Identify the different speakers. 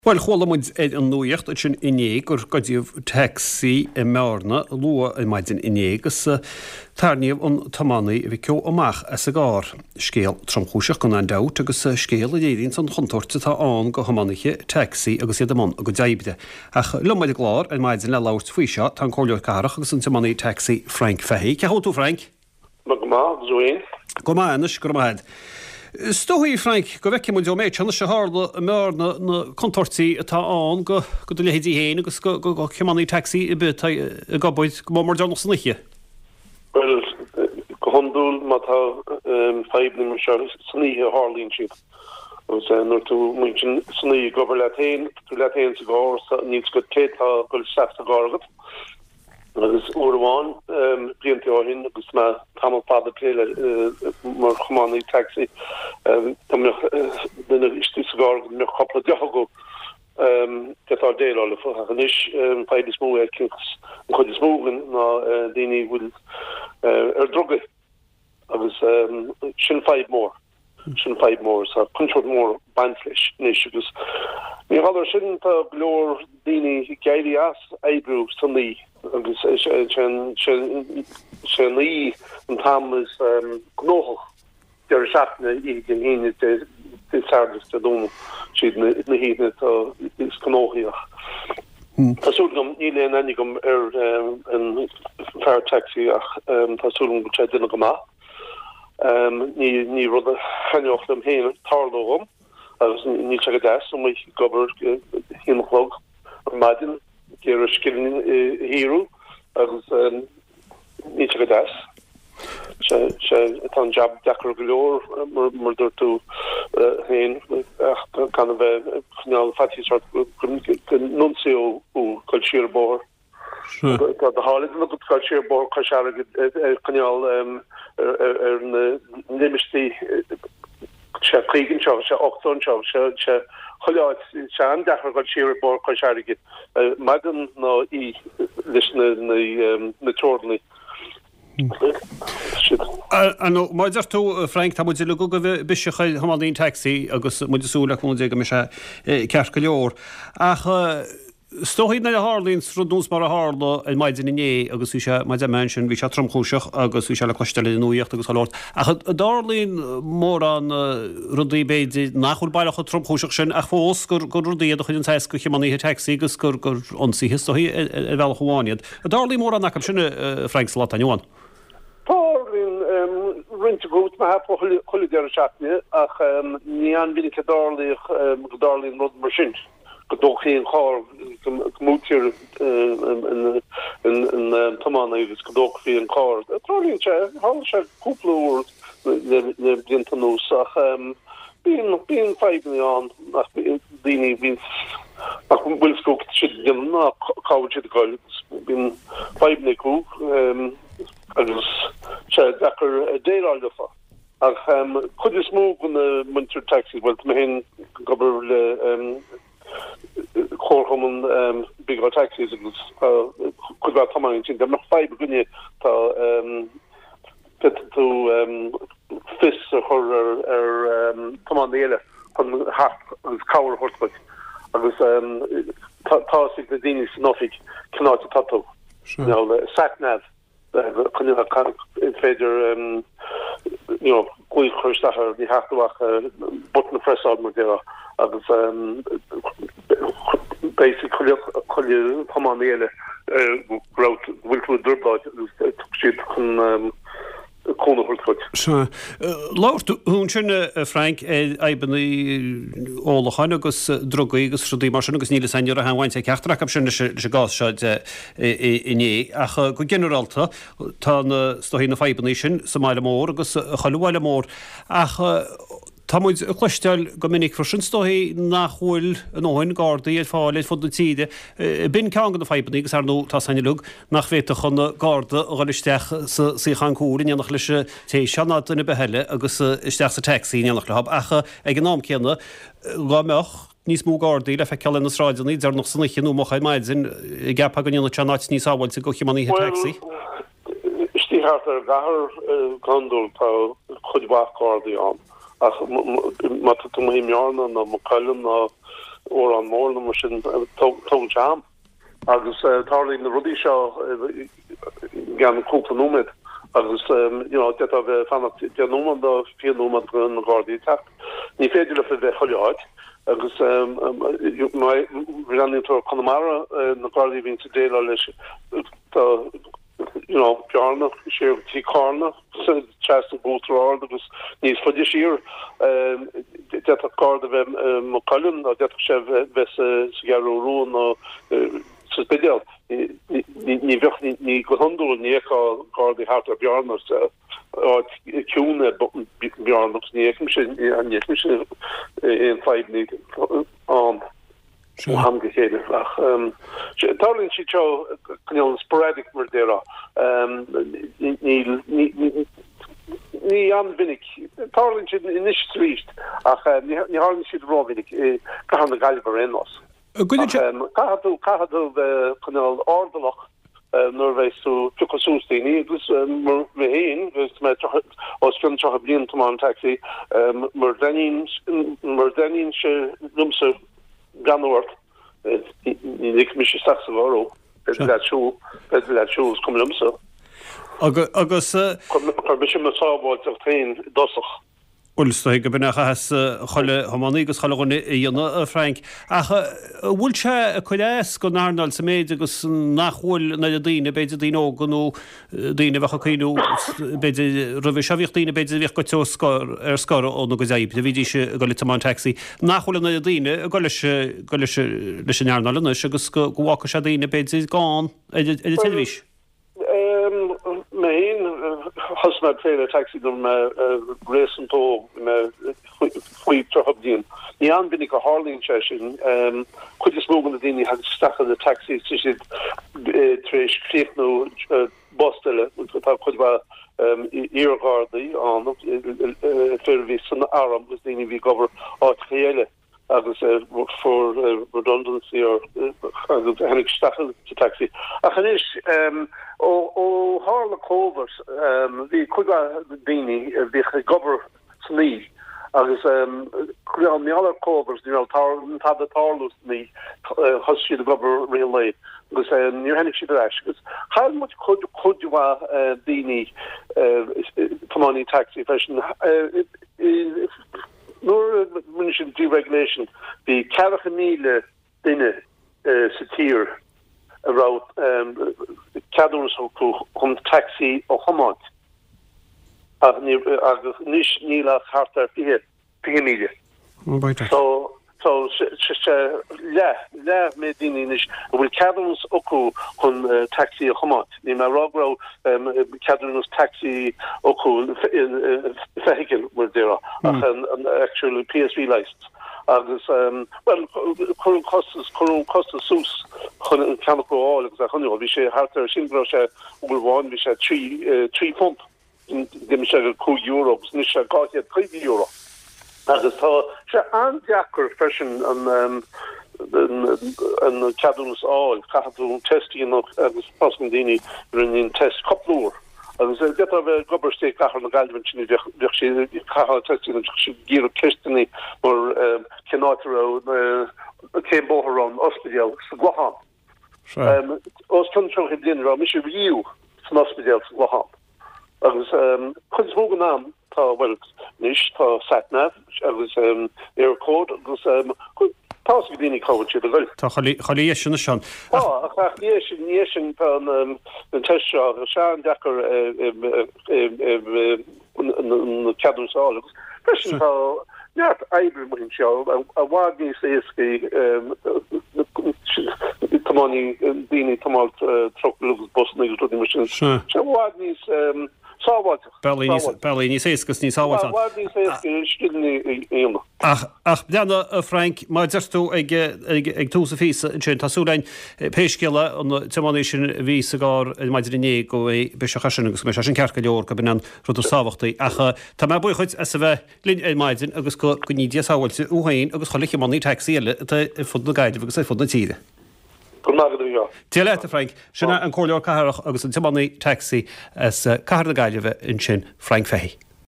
Speaker 1: Well cholamid an nuocht at sin iné gur godíomh taxi I mearna lua I maidin iné gus tarníomh an tamánaí bhí ceol amach as a gár scéal tromchúiseach gon an dat agus scéal a dhéiríonn san chuntorta tá an go hamanaiche taxi agus iad amon a go daibide. Ach lumaid glár an maidin le lauert faoiseo tá choleor carach agus an tamánaí taxi Frank Fahey. Ce tú Frank? Go máis go maid. Stohí Frank go bheice mu méid tena se hála mar na contortaí atá an go do lehéadí héin agus go cemannaí taxi I bit a gabbaid go mar dearna sanniche.
Speaker 2: Well, go handúil má tá feiblim se saníthe hálín siad. Agus nuair tú muintin saní gobar letéin, tú letéin sa gár níos go tétá go seachta gárgad. Agus uairháin blianta áhin agus má tamil fada pléile mar chumánaí taxi duna istí sa gár me chopla deach go detá déála fuchanis feidir smó chud is mógan ná daoine bhfuil droga agus sin feib mór. Sin feib mór sa punchod mór baintlis níos agus ní hallar sin tá glór daoine gaiili as ébrú sanní agus se lí an tam is gnóch der schaftne igen hine de service te doen siad na hine is gnóchiach. Tásúlum níle en enigum an fair taxi ach tásúlum go dinne goma. Ní rud a channeocht am héine tarlóm agus ní te des om mé gober hinlog an madin ge skillin hero agus ní te des. Tá job dachar goor mar tú héin kann bheith fati nuncio ú culturebor. De há go culturebor canal nimistí se krigen se 8 se choláid se an dechar go culturebor chuige magan ná í na tórni.
Speaker 1: Maidir tú Frank tá muidir le go bheith bisecha hamánaí taxi agus muidir súla chun go me se ceart go leor. Ach Stohíd na hálín rúdús mar a hála an maidin iné agus se maid mention bhí se tromchúiseach agus se le coisteile nuíocht agus láirt. A dálín mór an rudaí béidir nachúil bailach a tromchúiseach sin a fós gur rudaí a chuinn teis go chemaníthe taxi agus gur ansí histoí bhil chuáiad. A dálín mór an nacham sinna Frank Slot an Johan.
Speaker 2: Pálín rinte gút me hap choidir seachne ach ní an vinnig dálín rud mar sin. Doch geen gaar moet hier een tomaan even gedoog via een kaart. Trouwens, hal ze koepel de blinten zag. Bien 5 jaar nach die wins. Nach wil ook shit dem na couch de goal. Bien 5 neku. Dus ze dakker deel al de ach could you smoke on the winter taxi wat me hen gober chorhammen big taxis could wel taming er nog 5 gunje to vis commandele van hart cower hortbut agus tá de dini snofik kna tato satnav kan in feder goeie chustacher die hachtwach botne press agus basically cholle commandele growth wil drublaid siad chun
Speaker 1: Láirt hún sinna Frank ebanna ólachan agus drogaí agus rudí mar sin agus níle seinir a hahaint ceachtarach sinna se gás seid iné ach go generalta tá stohí na feibanní sin sa máile mór agus chaúile mór ach Tá muid chluisteil go minic fro sin stohí nachhfuil an óhain gádaí a fáil fod tíide bin cean go feibanní agus ar nó tá sainine lug nach bhéta chun gáda a gáilisteach sa chancúrin nach leis téisianna duna beheile agus isteach sa taxí nach le hab acha ag an nám céanna gámeach níos mú gádaí le fe ceall na sráideanní ar nach sanna chinú mochaid maidzin I gapa gan na teanát níos áhhail sa go chimaníthe taxi.
Speaker 2: Istíthart ar gahar gandul tá chudbach gádaí an. Ach mat tu himjarna na mokallen na ó an mór mar sin tó jam agus tarlín na rudí seo gan cúpla númid agus det a fan nóman do fi nóman gon na Gardaí tacht ní féidir le bheith choáid agus rannítor Connemara na Gardaí vín dé leis Bjarna sé tí carna chasta búrá agus níos fodi sír de a garda bheith McCullin a de sé bheit garún ó spedial ní bheoch ní go handú ní gardaí hart a Bjarna kiúne Bjarna ní sé an feidní an hamgechéine ach darlinn si an sporadic murdera ní anvinnig tarlinn si inis ríist ach ní harlinn si rávinnig ka na galbar ennos Cahadú chunal ardalach nervvéis tú tuchasústíní gus mar héin gus me os gun tro blian tomán taxi mar denin se lumse ganort ik mis sta euro shoes kom lumse
Speaker 1: agus
Speaker 2: sábáin dosach
Speaker 1: Ulsta go binnacha has cholle homanígus cholegonna dhéana Frank bhfuil se a chuiléas go nánal sa méid agus nachhfuil na daine beidir daine óganú daine bhecha chuú beidir roih seohíocht daine beidir bhíh go teoscar ar scar óna go éib, de bhídí se go tamán taxi nachhfuil na daine go leis an nearnalna agus go bhhacha se daine beidir gáin televís.
Speaker 2: Mein has me féle taxi me résen to fui trohabdien. Ni an bin ik a Harling session ku smogen die had sta de taxi trees kreeg no bostelle ku Irgardi an service an arm was die wie gover hele. agus for redundancy or hennig stachel to taxi. Achan is ó Harla Covers vi kuga dini vi gover sní agus mi aller Covers had the tarlus ní has si de gover relay agus nu hennig si agus how much could you dini tomani taxi fashion Nor municipal deregulation the Carachamile dinne satir about cadres who taxi or homot nish nila harta media. So me dinish will cadres oku hun taxi homot ni ma rogro cadres taxi oku vehicle were there and actually PSV license agus well costas sus hun camco all hun vi sé harta sinbro se will vi sé 3 pump dem se €2 ni se ga €3 agus tá se andeachar fashion an cadús áil caú testí agus pasdíine rin test coplúr agus get bheith goberste cachar na galvin sin cha testí gí kistanní mar cenátarrá céim bóharrán ospedal sa Guam. Os tro blin ra mis riú san ospedal sa Guam agus chusmógan náam tá well nis tá satnav agus aircode agus Dini coach the goal.
Speaker 1: Cholíéis sean.
Speaker 2: Níéis an test Sean Decker cadúsálagus. Person tá neart eibri mun seo a wádní séski tamani Dini tamalt trochlugus bosnig rudi machine. Se wádní
Speaker 1: Bellí ní sécas ní sáhá. Ach deanna Frank má deirú ag túsa fí sin tasúlein péisciile an temáéis sin ví a gá maididirné go é be chasin agus me sin cearca leor go bin an rudú sáhachttaí acha tá me buchuid a sa bheith lin é maididin agus go ní díáhailte uhain agus choliche maní taxíile fud na gaiide agus é fud na tíide. Tí le Frank sinna an choleor caharach agus an temáí taxi as cahar na gaiileh in sin Frank Fehí.